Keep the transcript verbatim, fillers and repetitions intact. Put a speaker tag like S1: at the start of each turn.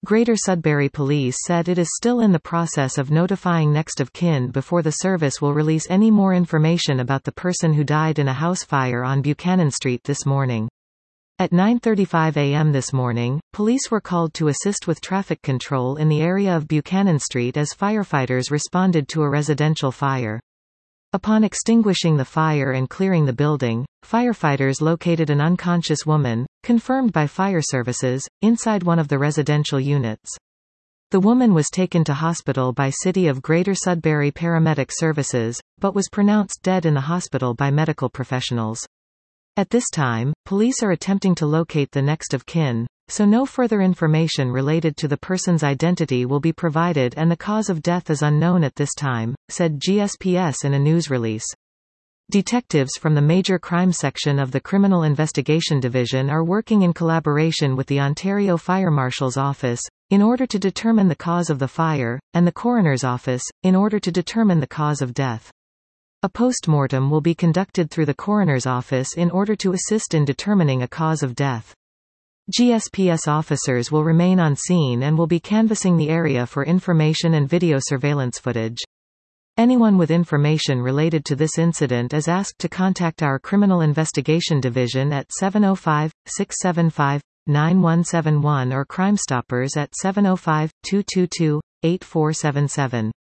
S1: Greater Sudbury Police said it is still in the process of notifying next of kin before the service will release any more information about the person who died in a house fire on Buchanan Street this morning. At nine thirty-five a m this morning, police were called to assist with traffic control in the area of Buchanan Street as firefighters responded to a residential fire. Upon extinguishing the fire and clearing the building, firefighters located an unconscious woman, confirmed by fire services, inside one of the residential units. The woman was taken to hospital by City of Greater Sudbury Paramedic Services, but was pronounced dead in the hospital by medical professionals. At this time, police are attempting to locate the next of kin, so no further information related to the person's identity will be provided and the cause of death is unknown at this time, said G S P S in a news release. Detectives from the Major Crime Section of the Criminal Investigation Division are working in collaboration with the Ontario Fire Marshal's Office, in order to determine the cause of the fire, and the Coroner's Office, in order to determine the cause of death. A post-mortem will be conducted through the Coroner's Office in order to assist in determining a cause of death. G S P S officers will remain on scene and will be canvassing the area for information and video surveillance footage. Anyone with information related to this incident is asked to contact our Criminal Investigation Division at seven oh five, six seven five, nine one seven one or Crime Stoppers at seven oh five, two two two, eight four seven seven.